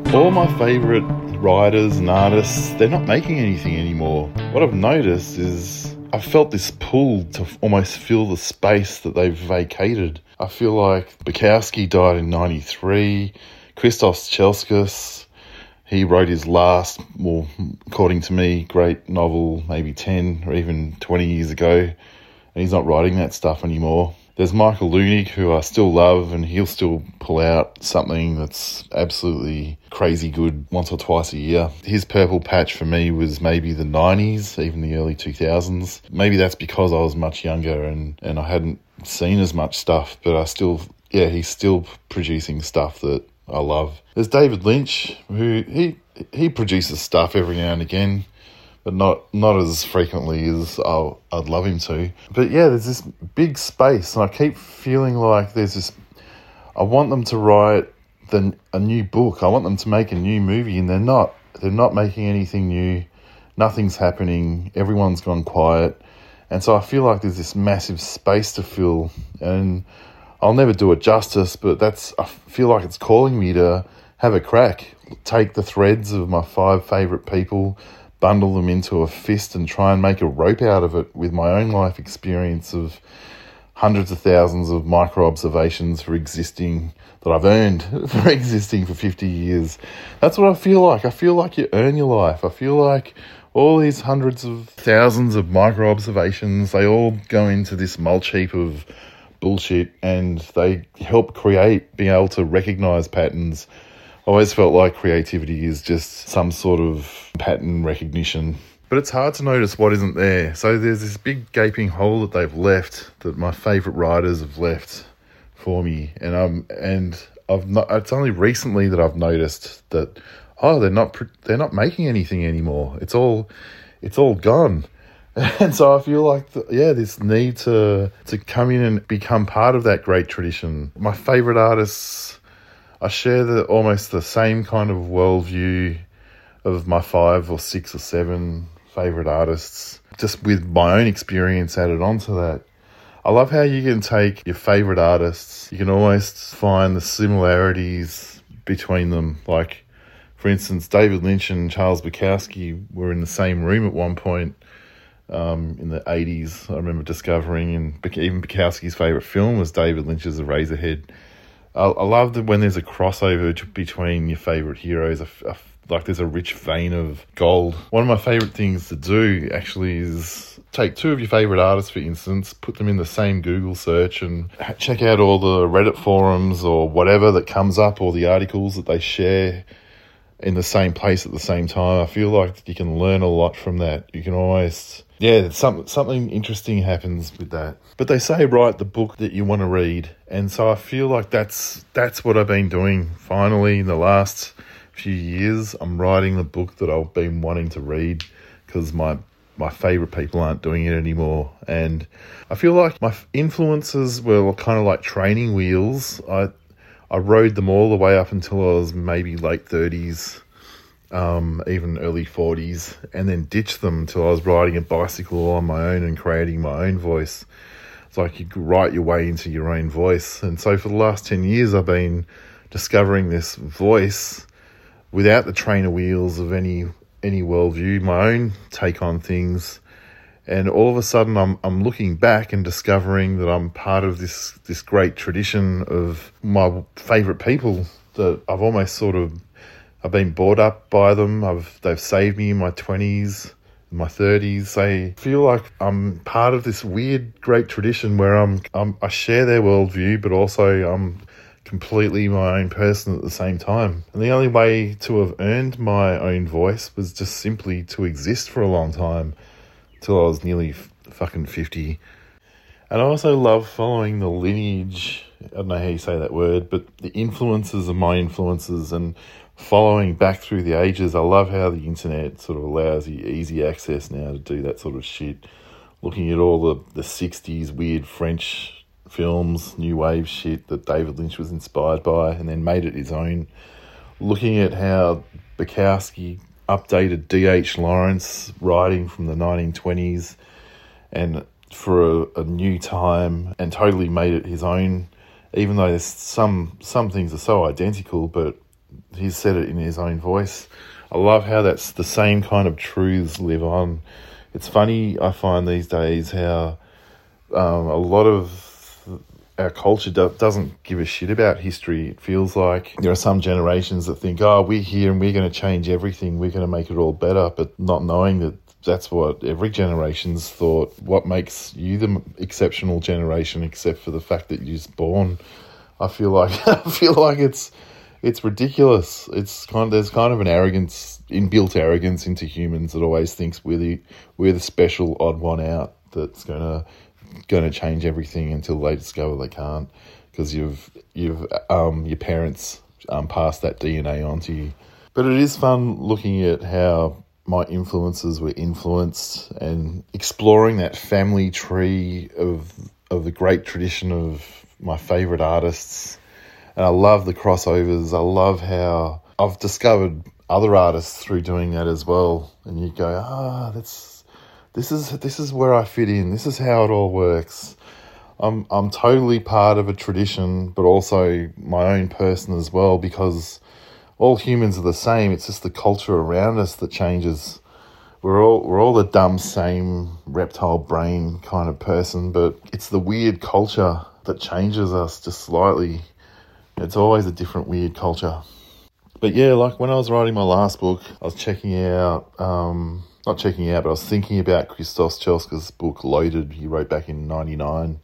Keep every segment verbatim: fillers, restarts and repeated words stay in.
All my favourite writers and artists, they're not making anything anymore. What I've noticed is I've felt this pull to almost fill the space that they've vacated. I feel like Bukowski died in ninety-three, Christos Chelskis, he wrote his last, well, according to me, great novel maybe ten or even twenty years ago, and he's not writing that stuff anymore. There's Michael Leunig, who I still love, and he'll still pull out something that's absolutely crazy good once or twice a year. His Purple Patch for me was maybe the nineties, even the early two thousands. Maybe that's because I was much younger and, and I hadn't seen as much stuff, but I still, yeah, he's still producing stuff that I love. There's David Lynch, who he he produces stuff every now and again, but not not as frequently as I'll, I'd love him to. But yeah, there's this big space, and I keep feeling like there's this, I want them to write the, a new book. I want them to make a new movie, and they're not. They're not making anything new. Nothing's happening. Everyone's gone quiet. And so I feel like there's this massive space to fill, and I'll never do it justice, but that's, I feel like it's calling me to have a crack, take the threads of my five favourite people, bundle them into a fist and try and make a rope out of it with my own life experience of hundreds of thousands of micro-observations for existing, that I've earned for existing for fifty years. That's what I feel like. I feel like you earn your life. I feel like all these hundreds of thousands of micro-observations, they all go into this mulch heap of bullshit, and they help create being able to recognise patterns. I always felt like creativity is just some sort of pattern recognition, but it's hard to notice what isn't there. So there's this big gaping hole that they've left, that my favourite writers have left for me, and I'm and I've not. It's only recently that I've noticed that oh, they're not they're not making anything anymore. It's all it's all gone. And so I feel like, the, yeah, this need to to come in and become part of that great tradition. My favourite artists, I share the almost the same kind of worldview of my five or six or seven favourite artists, just with my own experience added onto that. I love how you can take your favourite artists, you can almost find the similarities between them. Like, for instance, David Lynch and Charles Bukowski were in the same room at one point. Um, in the eighties, I remember discovering, and even Bukowski's favourite film was David Lynch's Eraserhead. I, I love that when there's a crossover t- between your favourite heroes, a, a, like there's a rich vein of gold. One of my favourite things to do actually is take two of your favourite artists, for instance, put them in the same Google search and check out all the Reddit forums or whatever that comes up, or the articles that they share in the same place at the same time. I feel like you can learn a lot from that. You can almost... Yeah, some, something interesting happens with that. But they say write the book that you want to read. And so I feel like that's that's what I've been doing. Finally, in the last few years, I'm writing the book that I've been wanting to read, because my, my favourite people aren't doing it anymore. And I feel like my influences were kind of like training wheels. I I rode them all the way up until I was maybe late thirties. Um, even early forties, and then ditched them until I was riding a bicycle on my own and creating my own voice. It's like you could write your way into your own voice. And so for the last ten years, I've been discovering this voice without the trainer wheels of any any worldview, my own take on things. And all of a sudden, I'm I'm looking back and discovering that I'm part of this this great tradition of my favourite people that I've almost sort of I've been brought up by them. I've they've saved me in my twenties, in my thirties. They feel like I'm part of this weird, great tradition where I'm, I'm I share their worldview, but also I'm completely my own person at the same time. And the only way to have earned my own voice was just simply to exist for a long time, till I was nearly f- fucking fifty. And I also love following the lineage, I don't know how you say that word, but the influences of my influences, and following back through the ages. I love how the internet sort of allows you easy access now to do that sort of shit. Looking at all the, the sixties weird French films, new wave shit that David Lynch was inspired by and then made it his own. Looking at how Bukowski updated D H Lawrence writing from the nineteen twenties and for a, a new time, and totally made it his own, even though there's some some things are so identical, but he's said it in his own voice. I love how that's the same kind of truths live on. It's funny, I find these days how um, a lot of our culture do- doesn't give a shit about history. It feels like there are some generations that think, oh, we're here and we're going to change everything. We're going to make it all better, but not knowing that that's what every generation's thought. What makes you the exceptional generation, except for the fact that you're just born? I feel like I feel like it's it's ridiculous. It's kind of, there's kind of an arrogance, inbuilt arrogance into humans that always thinks we're the we're the special odd one out that's gonna gonna change everything until they discover they can't, because you've you've um your parents um passed that D N A onto you. But it is fun looking at how my influences were influenced and exploring that family tree of of the great tradition of my favourite artists. And I love the crossovers. I love how I've discovered other artists through doing that as well. And you go, ah, that's this is this is where I fit in. This is how it all works. I'm I'm totally part of a tradition, but also my own person as well, because all humans are the same. It's just the culture around us that changes. We're all we're all the dumb, same reptile brain kind of person, but it's the weird culture that changes us just slightly. It's always a different weird culture. But yeah, like when I was writing my last book, I was checking out, um, not checking out, but I was thinking about Christos Chelska's book, Loaded. He wrote back in ninety-nine,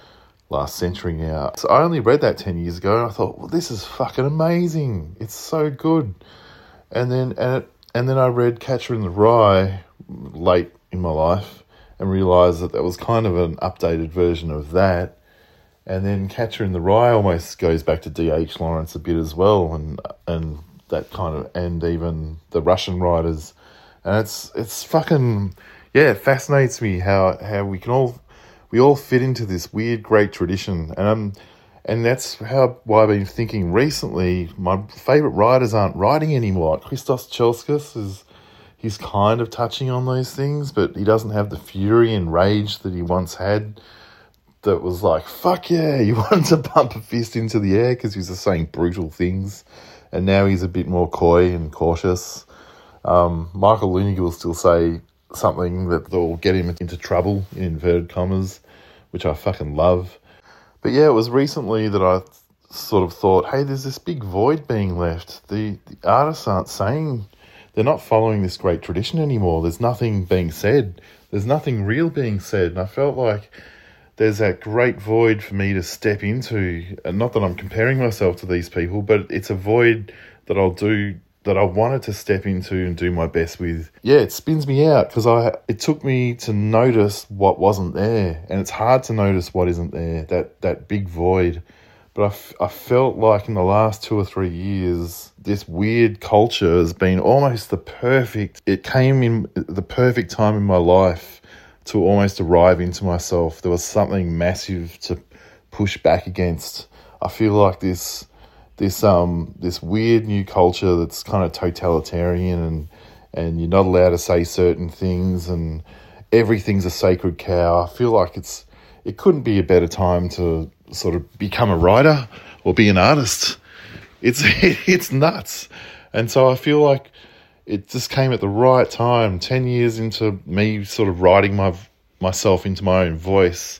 last century now. So I only read that ten years ago, and I thought, well, this is fucking amazing. It's so good. And then and it, and then I read Catcher in the Rye late in my life and realised that that was kind of an updated version of that. And then Catcher in the Rye almost goes back to D H Lawrence a bit as well, and and that kind of, and even the Russian writers. And it's it's fucking, yeah, it fascinates me how, how we can all, we all fit into this weird, great tradition. And um, and that's how, why I've been thinking recently, my favourite writers aren't writing anymore. Like Christos Chelskis is, he's kind of touching on those things, but he doesn't have the fury and rage that he once had. That was like, fuck yeah, you wanted to pump a fist into the air because he was just saying brutal things. And now he's a bit more coy and cautious. Um, Michael Luniga will still say something that will get him into trouble, in inverted commas, which I fucking love. But yeah, it was recently that I sort of thought, hey, there's this big void being left. The, the artists aren't saying, they're not following this great tradition anymore. There's nothing being said. There's nothing real being said. And I felt like there's that great void for me to step into. And not that I'm comparing myself to these people, but it's a void that I'll do, that I wanted to step into and do my best with. Yeah, it spins me out because I it took me to notice what wasn't there. And it's hard to notice what isn't there, that, that big void. But I, f- I felt like in the last two or three years, this weird culture has been almost the perfect, it came in the perfect time in my life to almost arrive into myself. There was something massive to push back against. I feel like this this um this weird new culture that's kind of totalitarian, and and you're not allowed to say certain things, and everything's a sacred cow. I feel like it's it couldn't be a better time to sort of become a writer or be an artist. It's it's nuts. And so I feel like it just came at the right time, ten years into me sort of writing my myself into my own voice,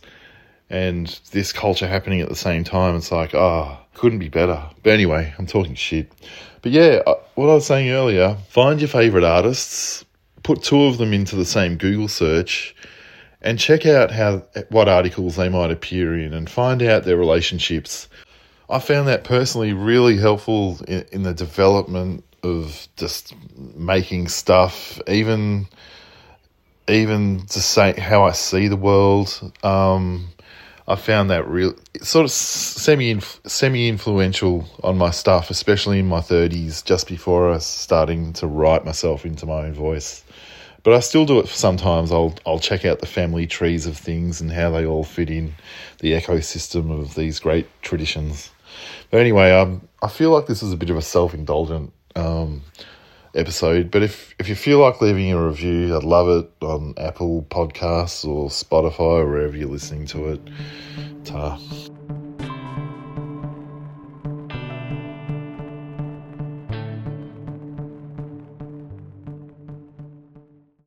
and this culture happening at the same time. It's like, ah, oh, couldn't be better. But anyway, I'm talking shit. But yeah, what I was saying earlier, find your favourite artists, put two of them into the same Google search, and check out how what articles they might appear in and find out their relationships. I found that personally really helpful in, in the development of just making stuff, even even to say how I see the world. Um, I found that real sort of semi semi influential on my stuff, especially in my thirties, just before I was starting to write myself into my own voice. But I still do it sometimes. I'll I'll check out the family trees of things and how they all fit in the ecosystem of these great traditions. But anyway, um, I feel like this is a bit of a self-indulgent um, episode. But if, if you feel like leaving a review, I'd love it on Apple Podcasts or Spotify or wherever you're listening to it. Ta.